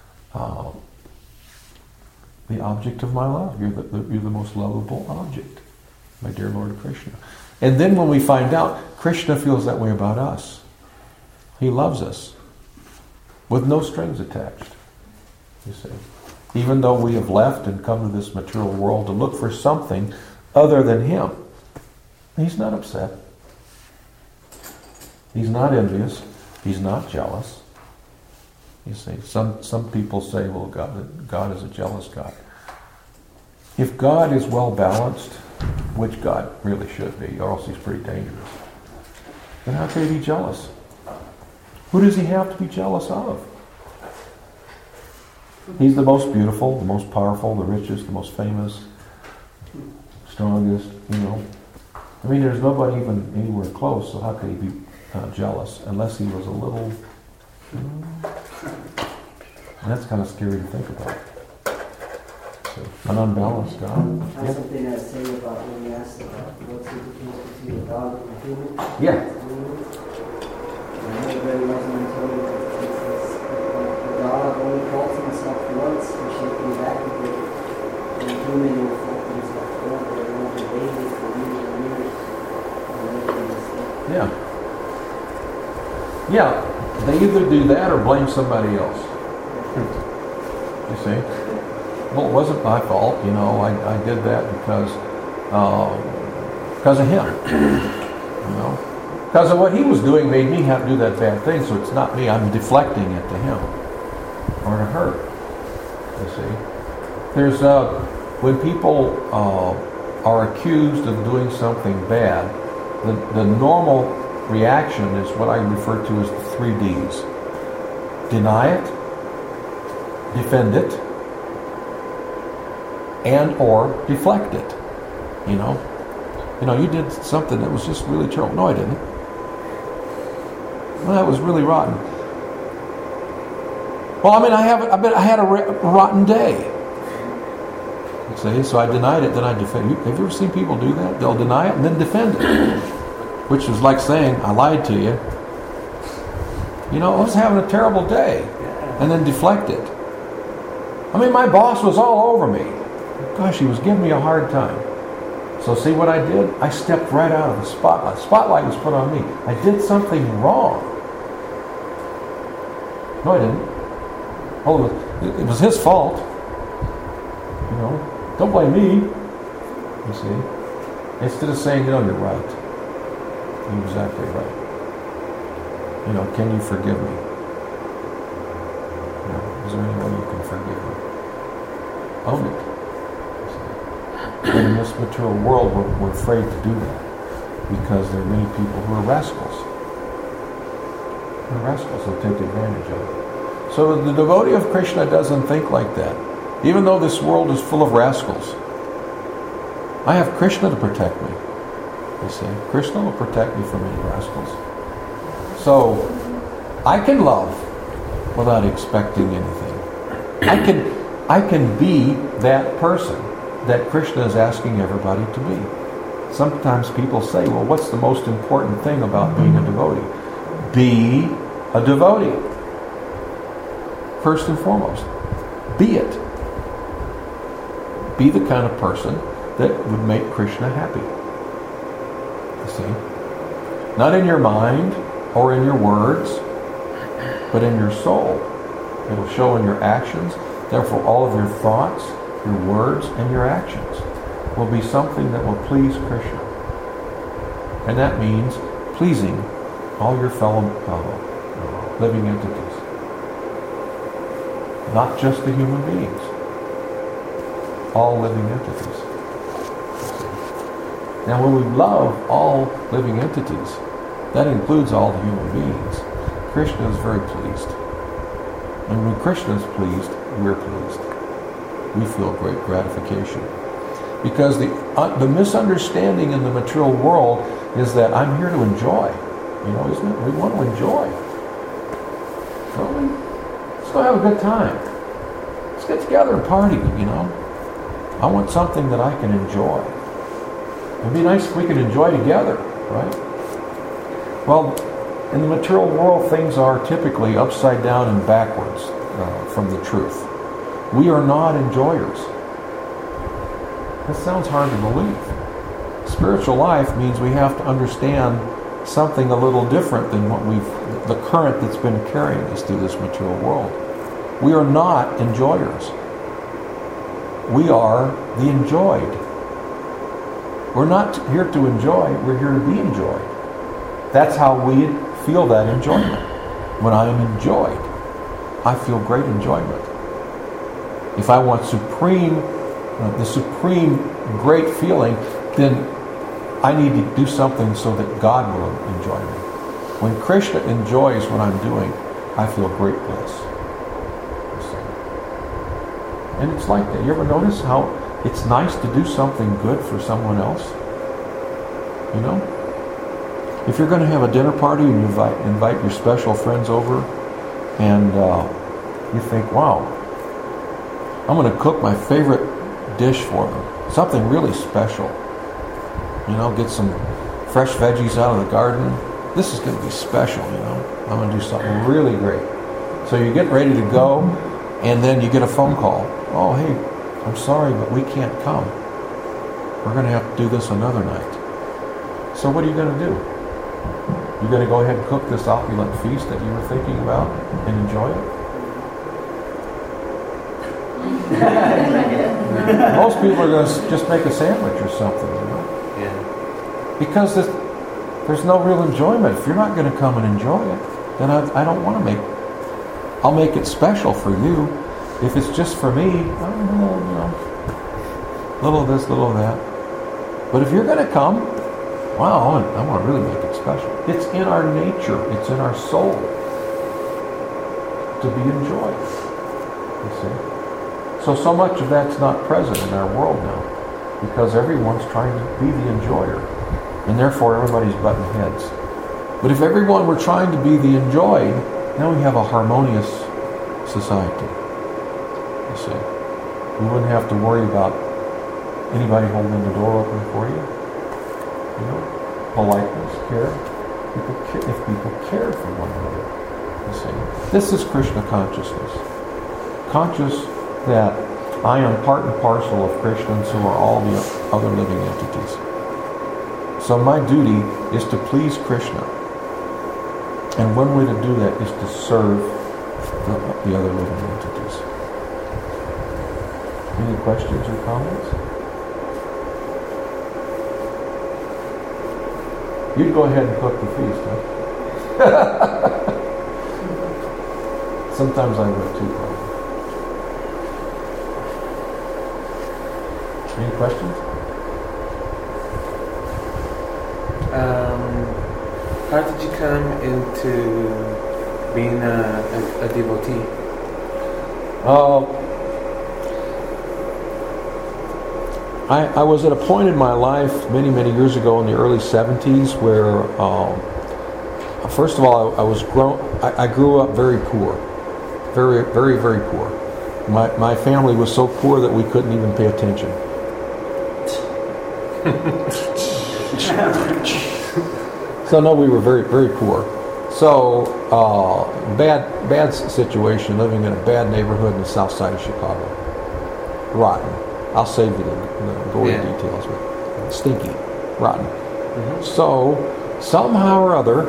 the object of my love. You're the most lovable object, my dear Lord Krishna. And then when we find out, Krishna feels that way about us. He loves us with no strings attached. You see? Even though we have left and come to this material world to look for something other than Him, He's not upset. He's not envious. He's not jealous. You see, some people say, well, God is a jealous God. If God is well balanced, which God really should be, or else He's pretty dangerous, then how could He be jealous? Who does He have to be jealous of? He's the most beautiful, the most powerful, the richest, the most famous, strongest, you know. I mean, there's nobody even anywhere close, so how could He be jealous? Unless He was a little... And that's kind of scary to think about. So, an unbalanced God. I have something to say about when you asked about what's the difference between a dog and a human. Yeah. And everybody wasn't until a dog only faults himself once and shaking back a bit. And a human will fault himself over and over daily for years and years. And making a mistake. Yeah. Yeah. They either do that or blame somebody else. You see? Well, it wasn't my fault, you know. I did that because of him. You know? Because of what he was doing made me have to do that bad thing, so it's not me. I'm deflecting it to him. Or to her. You see? There's, when people are accused of doing something bad, the normal reaction is what I refer to as the 3 Ds. Deny it, defend it, and or deflect it. You know, you did something that was just really terrible. No, I didn't. Well, that was really rotten. Well, I mean, I had a rotten day. You see, so I denied it, then I defend it. Have you ever seen people do that? They'll deny it and then defend it. Which is like saying, I lied to you. You know, I was having a terrible day. And then deflect it. I mean, my boss was all over me. Gosh, he was giving me a hard time. So see what I did? I stepped right out of the spotlight. Spotlight was put on me. I did something wrong. No, I didn't. Oh, it was his fault. You know, don't blame me. You see? Instead of saying, you're right. You're exactly right. You know, can you forgive me? You know, is there any way you can forgive me? Own it. But in this material world, we're afraid to do that because there are many people who are rascals. They're rascals who take advantage of it. So the devotee of Krishna doesn't think like that. Even though this world is full of rascals, I have Krishna to protect me. You see, Krishna will protect me from any rascals. So I can love without expecting anything. I can be that person that Krishna is asking everybody to be. Sometimes people say, well, what's the most important thing about being a devotee? Be a devotee. First and foremost, be it. Be the kind of person that would make Krishna happy. You see? Not in your mind or in your words, but in your soul. It'll show in your actions. Therefore, all of your thoughts, your words, and your actions will be something that will please Krishna. And that means pleasing all your fellow living entities. Not just the human beings. All living entities. Now, when we love all living entities, that includes all the human beings, Krishna is very pleased. And when Krishna is pleased, we're pleased. We feel great gratification. Because the misunderstanding in the material world is that I'm here to enjoy. You know, isn't it? We want to enjoy. Don't we? Let's go have a good time. Let's get together and party, you know. I want something that I can enjoy. It'd be nice if we could enjoy together, right? Well, in the material world, things are typically upside down and backwards from the truth. We are not enjoyers. That sounds hard to believe. Spiritual life means we have to understand something a little different than the current that's been carrying us through this material world. We are not enjoyers. We are the enjoyed. We're not here to enjoy, we're here to be enjoyed. That's how we feel that enjoyment. When I am enjoyed, I feel great enjoyment. If I want the supreme great feeling, then I need to do something so that God will enjoy me. When Krishna enjoys what I'm doing, I feel great bliss. You see? And it's like that. You ever notice how it's nice to do something good for someone else? You know? If you're going to have a dinner party and you invite your special friends over, and you think, wow, I'm going to cook my favorite dish for them. Something really special. You know, get some fresh veggies out of the garden. This is going to be special, you know. I'm going to do something really great. So you get ready to go, and then you get a phone call. Oh, hey, I'm sorry, but we can't come. We're going to have to do this another night. So what are you going to do? You're going to go ahead and cook this opulent feast that you were thinking about and enjoy it? Most people are going to just make a sandwich or something, you know? Yeah. Because there's no real enjoyment. If you're not going to come and enjoy it, then I don't want to I'll make it special for you. If it's just for me, little of this, little of that. But if you're going to come, wow, I want to really make it special. It's in our nature, it's in our soul to be enjoyed. You see? So much of that's not present in our world now, because everyone's trying to be the enjoyer, and therefore everybody's butting heads. But if everyone were trying to be the enjoyed, then we have a harmonious society. You see, we wouldn't have to worry about anybody holding the door open for you. You know, politeness, care. If people cared for one another, you see, this is Krishna consciousness. Conscious that I am part and parcel of Krishna, and so are all the other living entities. So my duty is to please Krishna. And one way to do that is to serve the other living entities. Any questions or comments? You'd go ahead and cook the feast, huh? Sometimes I would too, probably. Any questions? How did you come into being a devotee? I was at a point in my life many, many years ago in the early 70s where, first of all, I grew up very poor. Very, very, very poor. My family was so poor that we couldn't even pay attention. So no, we were very, very poor. So bad situation, living in a bad neighborhood in the south side of Chicago. Rotten. I'll save you the gory details, but stinky, rotten. Mm-hmm. So somehow or other,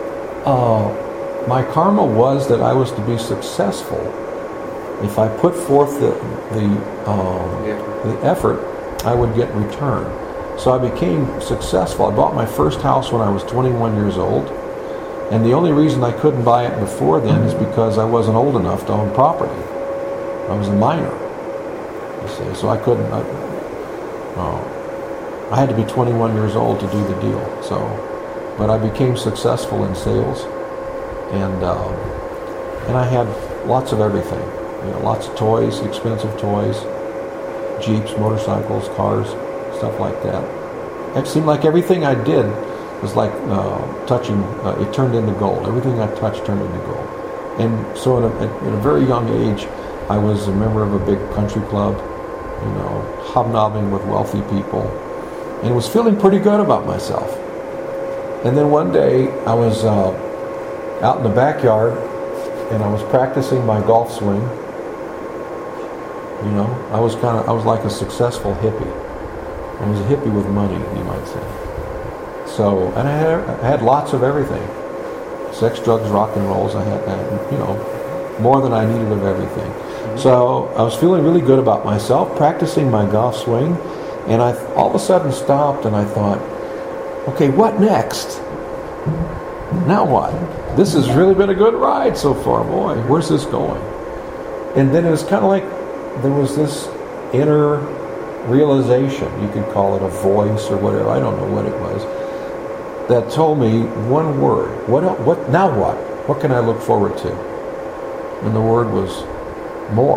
my karma was that I was to be successful. If I put forth the effort, I would get return. So I became successful. I bought my first house when I was 21 years old. And the only reason I couldn't buy it before then is because I wasn't old enough to own property. I was a minor, you see. So I couldn't. I had to be 21 years old to do the deal. But I became successful in sales, and I had lots of everything. You know, lots of toys, expensive toys, Jeeps, motorcycles, cars. stuff like that. It seemed like everything I did was like touching, it turned into gold. Everything I touched turned into gold. And so at a very young age, I was a member of a big country club, hobnobbing with wealthy people, and was feeling pretty good about myself. And then one day, I was out in the backyard, and I was practicing my golf swing. I was like a successful hippie. I was a hippie with money, you might say. So, and I had lots of everything. Sex, drugs, rock and rolls. I had more than I needed of everything. Mm-hmm. So I was feeling really good about myself, practicing my golf swing, and I all of a sudden stopped and I thought, okay, what next? Now what? This has really been a good ride so far, boy. Where's this going? And then it was kind of like there was this inner realization, you could call it a voice or whatever, I don't know what it was, that told me one word. What now what? What can I look forward to? And the word was more.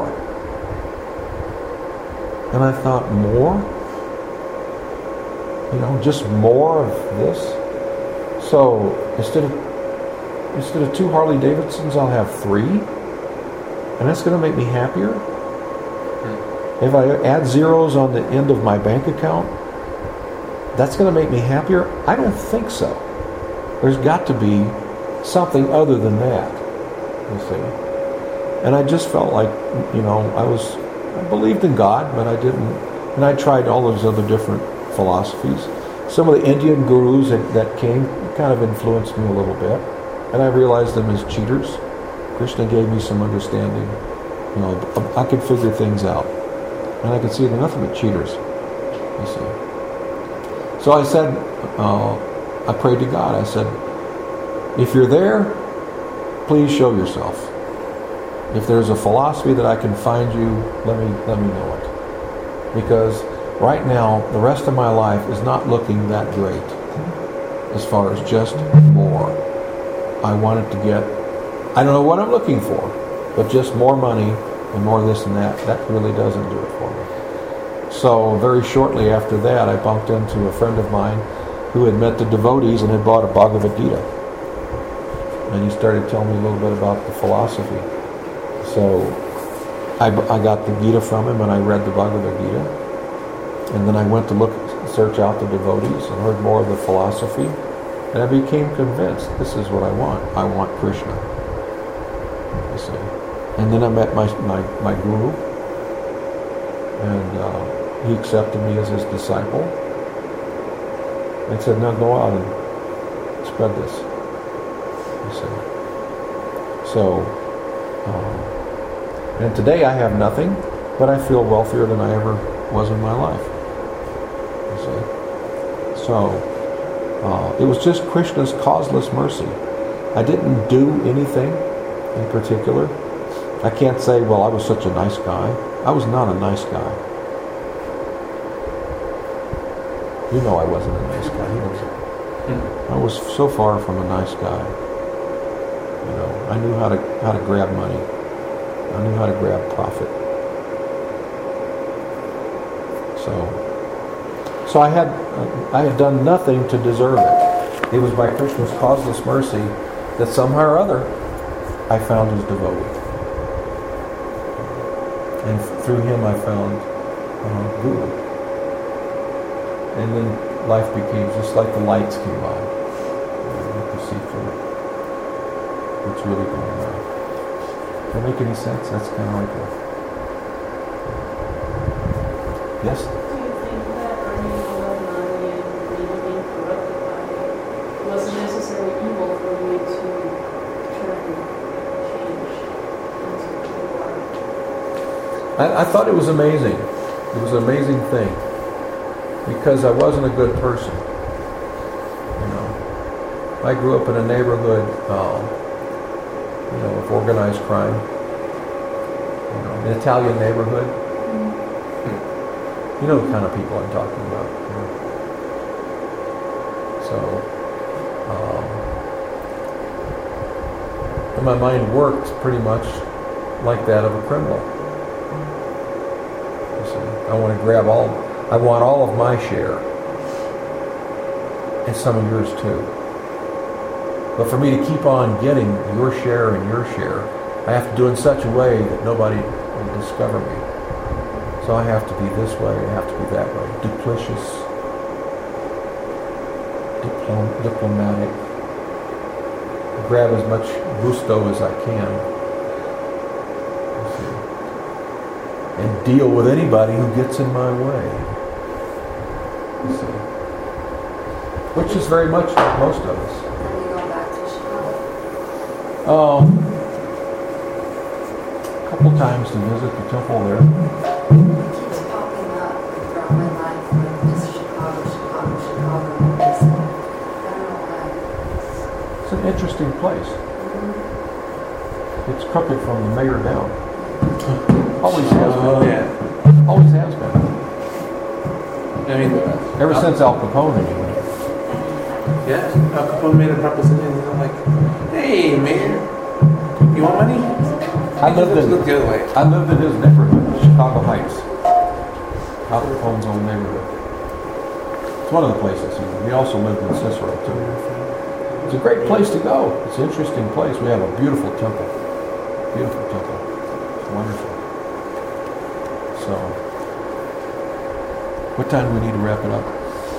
And I thought, more? Just more of this? So instead of 2 Harley Davidsons, I'll have 3? And that's going to make me happier? If I add zeros on the end of my bank account, that's going to make me happier? I don't think so. There's got to be something other than that, you see. And I just felt like, I believed in God, but I didn't. And I tried all those other different philosophies. Some of the Indian gurus that came kind of influenced me a little bit. And I realized them as cheaters. Krishna gave me some understanding. I could figure things out. And I could see they're nothing but cheaters, you see. So I said, I prayed to God. I said, if you're there, please show yourself. If there's a philosophy that I can find you, let me know it. Because right now, the rest of my life is not looking that great as far as just more. I wanted to get, I don't know what I'm looking for, but just more money and more this and that. That really doesn't do it for me. So very shortly after that, I bumped into a friend of mine who had met the devotees and had bought a Bhagavad Gita. And he started telling me a little bit about the philosophy. So I got the Gita from him and I read the Bhagavad Gita. And then I went to search out the devotees and heard more of the philosophy. And I became convinced, this is what I want. I want Krishna. You see. And then I met my guru. And he accepted me as his disciple. And said, now go out and spread this. You see. So, and today I have nothing, but I feel wealthier than I ever was in my life. You see. So, it was just Krishna's causeless mercy. I didn't do anything in particular. I can't say, well, I was such a nice guy. I was not a nice guy. You know I wasn't a nice guy. He was. I was so far from a nice guy. I knew how to grab money. I knew how to grab profit. So I had done nothing to deserve it. It was by Krishna's causeless mercy that somehow or other I found his devotee. And through him I found Guru. And then life became just like the lights came on. You could see through it what's really going on. Does that make any sense? That's kind of like a... Yes? Do you think that earning a lot of money and maybe being corrupted by it was a necessary evil for you to try to change into who you are? I thought it was amazing. It was an amazing thing. Because I wasn't a good person. I grew up in a neighborhood, of organized crime. An Italian neighborhood. Mm-hmm. You know the kind of people I'm talking about. And my mind worked pretty much like that of a criminal. You see, I want to grab I want all of my share. And some of yours too. But for me to keep on getting your share and your share, I have to do it in such a way that nobody will discover me. So I have to be this way, I have to be that way. Duplicious, diplomatic. Grab as much gusto as I can. And deal with anybody who gets in my way. You see. Which is very much like most of us. Are you going back to Chicago? A couple times to visit the temple there. It keeps popping up throughout my life, like just Chicago. It's, I don't know why. It's an interesting place. It's crooked from the mayor down. Always has been. Yeah. Always has been. I mean, Ever since Al Capone, anyway. yeah, Al Capone made a proposition. And I'm like, hey, mayor, you want money? I lived Look the other way. in his neighborhood, Chicago Heights. Al Capone's old neighborhood. It's one of the places. He also lived in Cicero too. It's a great place to go. It's an interesting place. We have a beautiful temple. Beautiful temple. It's wonderful. So, what time do we need to wrap it up?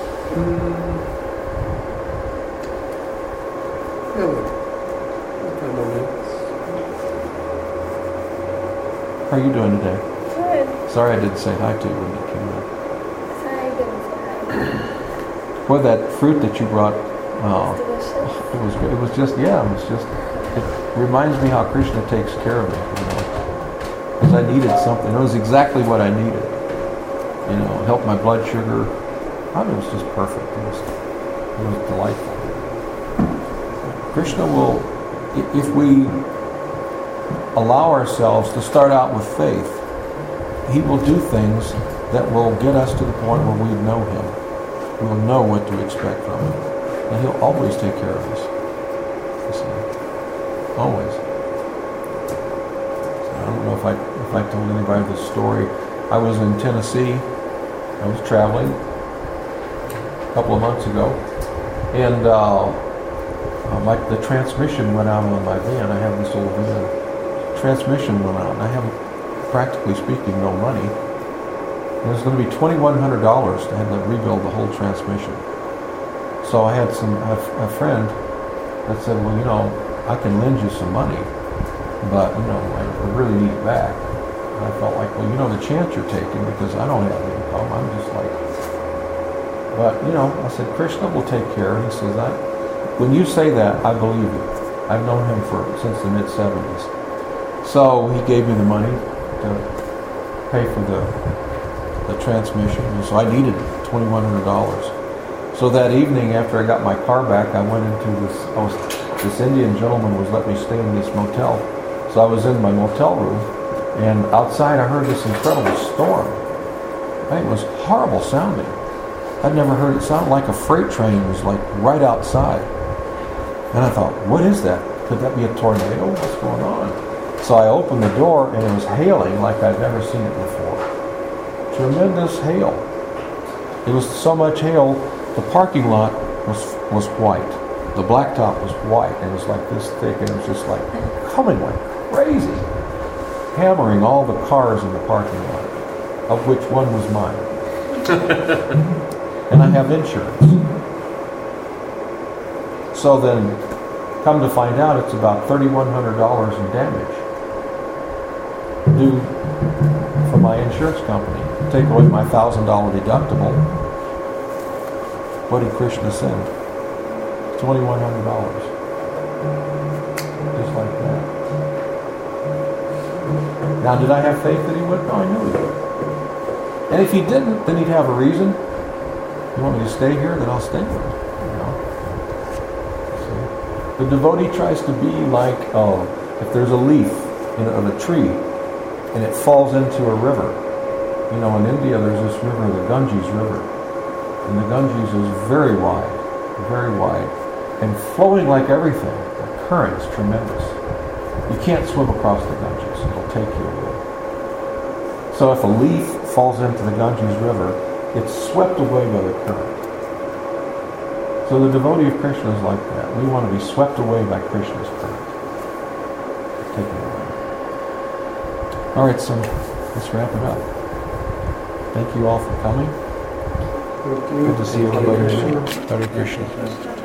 How are you doing today? Good. Sorry I didn't say hi to you when you came up. Sorry I didn't say hi. Well, that fruit that you brought, It's delicious. it was good. It was just, it reminds me how Krishna takes care of me, Because I needed something. It was exactly what I needed. Help my blood sugar. I mean, it was just perfect. It was delightful. Krishna will, if we allow ourselves to start out with faith, He will do things that will get us to the point where we know Him. We'll know what to expect from Him. And He'll always take care of us. You see. Always. So I don't know if I told anybody this story. I was in Tennessee. I was traveling a couple of months ago. And the transmission went out on my van. I have this old van. Transmission went out. And I have, practically speaking, no money. And it was going to be $2,100 to have to rebuild the whole transmission. So I had a friend that said, well, I can lend you some money, but, I really need it back. And I felt like, well, the chance you're taking, because I don't have income, I'm just like, but, I said, Krishna will take care. And he says, when you say that, I believe you. I've known him since the mid-70s. So he gave me the money to pay for the transmission. And so I needed $2,100. So that evening, after I got my car back, I went into this Indian gentleman was letting me stay in this motel. So I was in my motel room, and outside I heard this incredible storm. It was horrible sounding. I'd never heard it sound like a freight train was like right outside. And I thought, what is that? Could that be a tornado? What's going on? So I opened the door, and it was hailing like I'd never seen it before. Tremendous hail. It was so much hail, the parking lot was white. The blacktop was white, and it was like this thick, and it was just like coming like crazy, hammering all the cars in the parking lot, of which one was mine. And I have insurance. So then, come to find out, it's about $3,100 in damage due from my insurance company. Take away my $1,000 deductible. What did Krishna send? $2,100. Just like that. Now, did I have faith that he would? No, I knew he would. And if he didn't, then he'd have a reason. You want me to stay here? Then I'll stay here. The devotee tries to be like, if there's a leaf of a tree and it falls into a river. In India there's this river, the Ganges River. And the Ganges is very wide, and flowing like everything. The current is tremendous. You can't swim across the Ganges. It'll take you away. So if a leaf falls into the Ganges River, It's swept away by the current. So the devotee of Krishna is like that. We want to be swept away by Krishna's current. Taken away. All right, so let's wrap it up. Thank you all for coming. Good to see everybody. Hare Krishna.